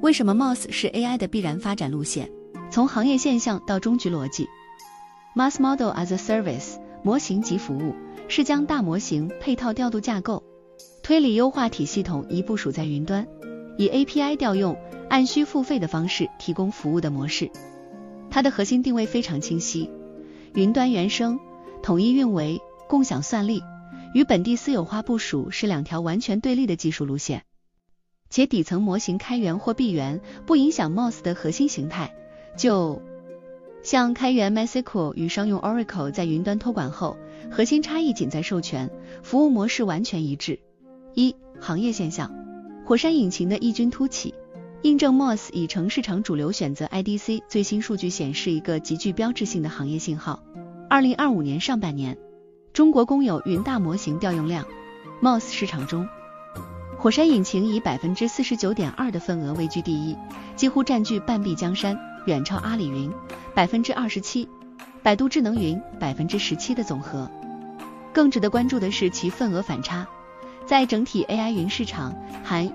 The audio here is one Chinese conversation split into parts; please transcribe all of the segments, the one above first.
为什么 MOS 是 AI 的必然发展路线？从行业现象到终局逻辑。 MOS Model as a Service 模型及服务是将大模型配套调度架构、推理优化体系统一部署在云端，以 API 调用、按需付费的方式提供服务的模式。它的核心定位非常清晰，云端原生、统一运维、共享算力与本地私有化部署是两条完全对立的技术路线，且底层模型开源或闭源不影响 MOS 的核心形态。就像开源 MySQL 与商用 Oracle 在云端托管后，核心差异仅在授权，服务模式完全一致。一、行业现象，火山引擎的异军突起，印证 MOS 已成市场主流选择。 IDC 最新数据显示一个极具标志性的行业信号。2025年上半年，中国公有云大模型调用量 MOS 市场中，火山引擎以 49.2% 的份额位居第一，几乎占据半壁江山，远超阿里云 27%、百度智能云 17% 的总和。更值得关注的是其份额反差，在整体 AI 云市场含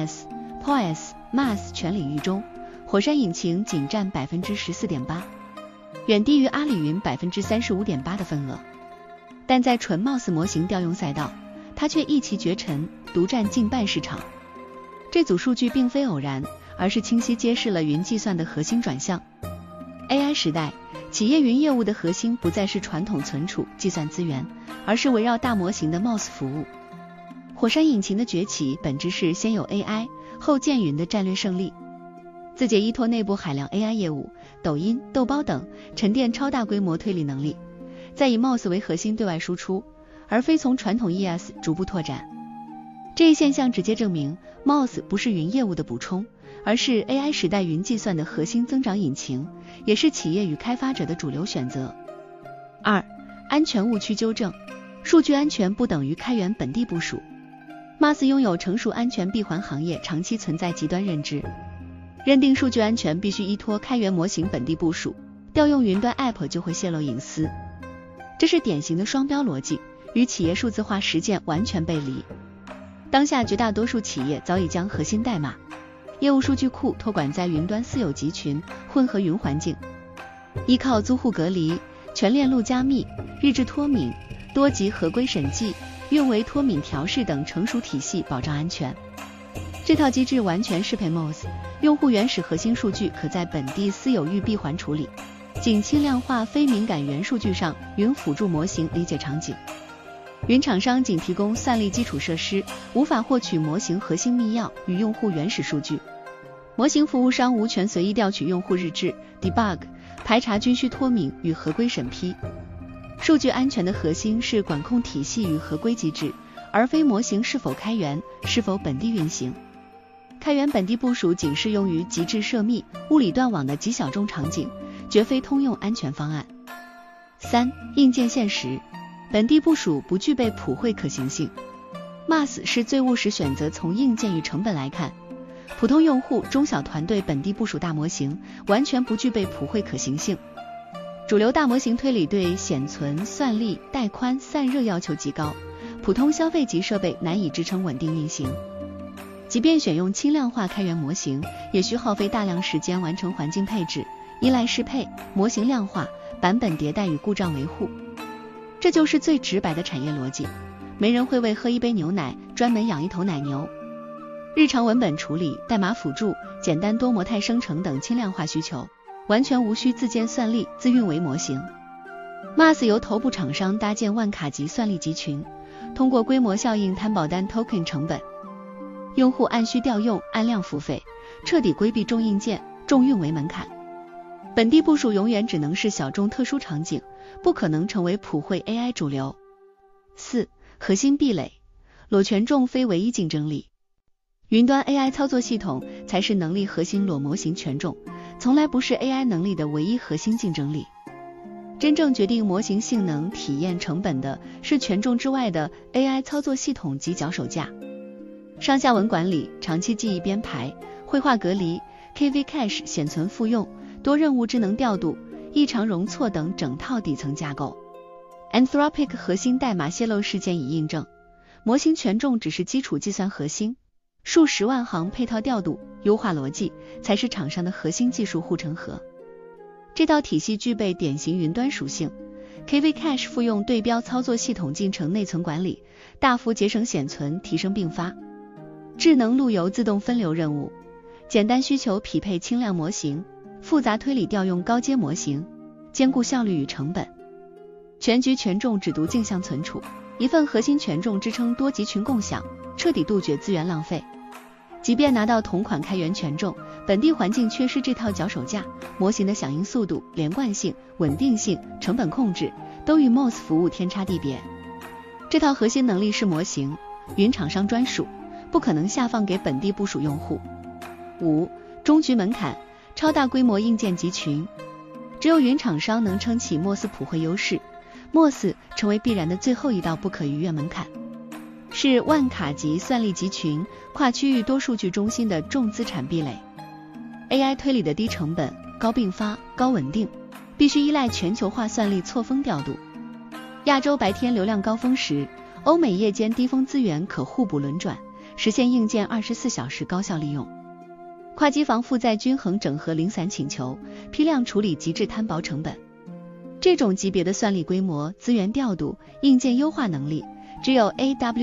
ES、POS、MaaS 全领域中，火山引擎仅占 14.8%， 远低于阿里云 35.8% 的份额。但在纯 MOS 模型调用赛道，它却一骑绝尘，独占近半市场。这组数据并非偶然，而是清晰揭示了云计算的核心转向。AI 时代，企业云业务的核心不再是传统存储计算资源，而是围绕大模型的 MOS 服务。火山引擎的崛起本质是先有 AI 后建云的战略胜利。字节依托内部海量 AI 业务，抖音、豆包等沉淀超大规模推理能力，再以 MOS 为核心对外输出，而非从传统 ES 逐步拓展。这一现象直接证明 MOS 不是云业务的补充，而是 AI 时代云计算的核心增长引擎，也是企业与开发者的主流选择。二、安全误区纠正，数据安全不等于开源本地部署。MOS 拥有成熟安全闭环，行业长期存在极端认知，认定数据安全必须依托开源模型本地部署，调用云端 App 就会泄露隐私。这是典型的双标逻辑，与企业数字化实践完全背离。当下绝大多数企业早已将核心代码、业务数据库托管在云端私有集群、混合云环境，依靠租户隔离、全链路加密、日志脱敏、多级合规审计、运维脱敏调试等成熟体系保障安全。这套机制完全适配 MOS， 用户原始核心数据可在本地私有域闭环处理，仅轻量化非敏感元数据上云辅助模型理解场景。云厂商仅提供算力基础设施，无法获取模型核心密钥与用户原始数据。模型服务商无权随意调取用户日志、debug、排查均需脱敏与合规审批。数据安全的核心是管控体系与合规机制，而非模型是否开源、是否本地运行。开源本地部署仅适用于极致涉密、物理断网的极小众场景，绝非通用安全方案。三、硬件现实，本地部署不具备普惠可行性。MOS 是最务实选择。从硬件与成本来看，普通用户、中小团队本地部署大模型完全不具备普惠可行性。主流大模型推理对显存、算力、带宽、散热要求极高，普通消费级设备难以支撑稳定运行。即便选用轻量化开源模型，也需耗费大量时间完成环境配置，依赖适配、模型量化、版本迭代与故障维护。这就是最直白的产业逻辑，没人会为喝一杯牛奶专门养一头奶牛。日常文本处理、代码辅助、简单多模态生成等轻量化需求，完全无需自建算力、自运维模型。MOS 由头部厂商搭建万卡级算力集群，通过规模效应摊保单 token 成本，用户按需调用、按量付费，彻底规避重硬件、重运维门槛。本地部署永远只能是小众特殊场景，不可能成为普惠 AI 主流。四、核心壁垒，裸权重非唯一竞争力。云端 AI 操作系统才是能力核心，裸模型权重从来不是 AI 能力的唯一核心竞争力。真正决定模型性能、体验成本的是权重之外的 AI 操作系统及脚手架。上下文管理、长期记忆编排、绘画隔离、KV Cache 显存复用、多任务智能调度、异常容错等整套底层架构。Anthropic 核心代码泄露事件已印证，模型权重只是基础计算核心， 数十万行配套调度、优化逻辑才是厂商的核心技术护城河。这套体系具备典型云端属性。KV Cache 复用对标操作系统进程内存管理，大幅节省显存，提升并发。智能路由自动分流任务，简单需求匹配轻量模型，复杂推理调用高阶模型，兼顾效率与成本。全局权重只读镜像存储，一份核心权重支撑多集群共享，彻底杜绝资源浪费。即便拿到同款开源权重，本地环境缺失这套脚手架，模型的响应速度、连贯性、稳定性、成本控制都与 MOS 服务天差地别。这套核心能力是模型、云厂商专属，不可能下放给本地部署用户。5. 终局门槛，超大规模硬件集群，只有云厂商能撑起 MOS 普惠优势， MOS 成为必然的最后一道不可逾越门槛。是万卡级算力集群，跨区域多数据中心的重资产壁垒。AI 推理的低成本、高并发、高稳定，必须依赖全球化算力错峰调度。亚洲白天流量高峰时，欧美夜间低峰资源可互补轮转，实现硬件24小时高效利用。跨机房负载均衡整合零散请求，批量处理极致摊薄成本。这种级别的算力规模、资源调度、硬件优化能力，只有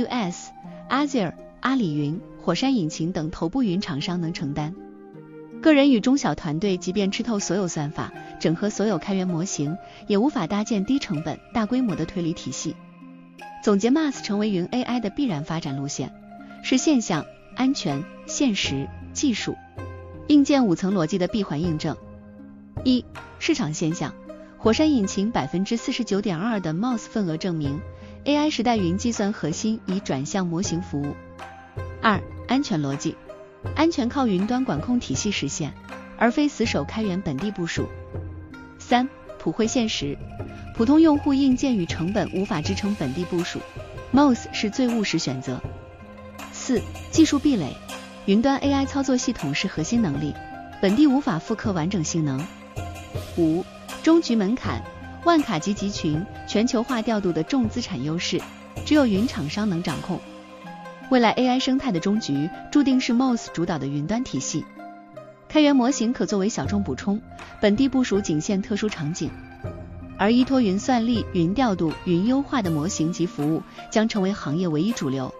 AWS、Azure、阿里云、火山引擎等头部云厂商能承担。个人与中小团队即便吃透所有算法，整合所有开源模型，也无法搭建低成本、大规模的推理体系。总结 MOS 成为云 AI 的必然发展路线，是现象、安全、现实、技术、硬件5层逻辑的闭环印证。1. 市场现象，火山引擎 49.2% 的 MOS 份额证明AI 时代云计算核心已转向模型服务。2. 安全逻辑，安全靠云端管控体系实现，而非死守开源本地部署。3. 普惠现实，普通用户硬件与成本无法支撑本地部署， MOS 是最务实选择。4. 技术壁垒，云端 AI 操作系统是核心能力，本地无法复刻完整性能。5. 终局门槛，万卡级集群，全球化调度的重资产优势，只有云厂商能掌控。未来 AI 生态的终局注定是 MOS 主导的云端体系，开源模型可作为小众补充，本地部署仅限特殊场景，而依托云算力、云调度、云优化的模型及服务将成为行业唯一主流。